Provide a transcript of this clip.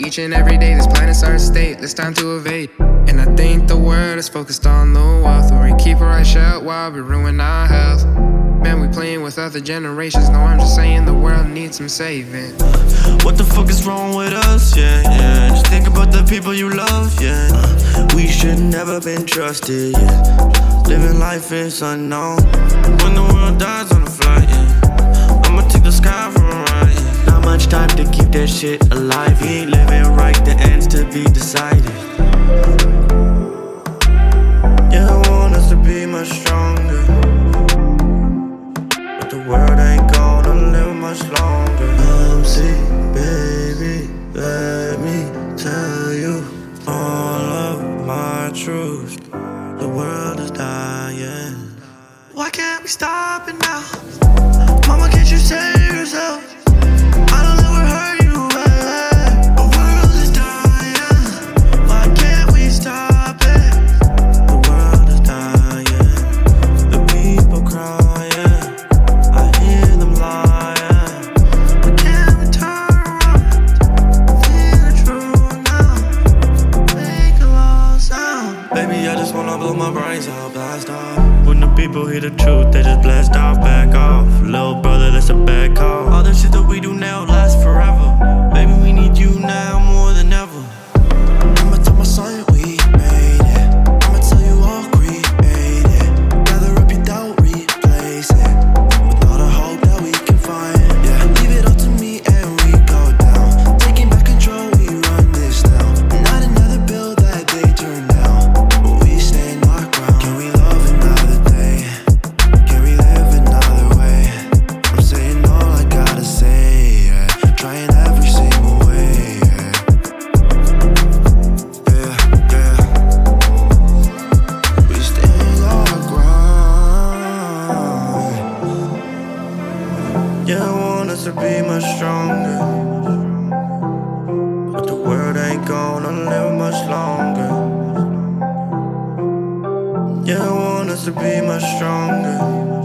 Each and every day, this planet's our state. It's time to evade. And I think the world is focused on the wealth, where we keep our eyes shut while we ruin our health. Man, we playing with other generations. No, I'm just saying the world needs some saving. What the fuck is wrong with us? Yeah, yeah. Just think about the people you love. Yeah, we should never been trusted. Yeah, living life is unknown. When the world dies on the flight, yeah, I'ma take the sky for a ride. Yeah. Not much time to keep that shit alive. We ain't living right, the ends to be decided. Yeah, I want us to be much stronger, but the world ain't gonna live much longer. See, baby, let me tell you all of my truth. The world is dying. Why can't we stop it now? Mama, can't you save yourself? I don't ever hurt you, baby. The world is dying. Why can't we stop it? The world is dying. The people crying. I hear them lying. Why can't we turn around? Feel the truth now. Make a lost sound. Baby, I just wanna blow my brains out, blast off. When the people hear the truth, they just blast off, back off. Little brother, that's a bad call. All the shit that we do now lasts forever. Baby, we need you now more than ever. I'ma tell my son we made it. I'ma tell you all created. Gather up your doubt, replace it with all the hope that we can find. Yeah, leave it up to me and we go down. Taking back control, we run this now. Not another bill that they turn down, but we stand our ground. Can we love another day? Can we live another way? I'm saying all I gotta say, yeah. Trying every single way, yeah. Yeah, yeah. We stand our ground. Yeah, I want us to be much stronger, but the world ain't gonna live much longer. Yeah, I want us to be much stronger,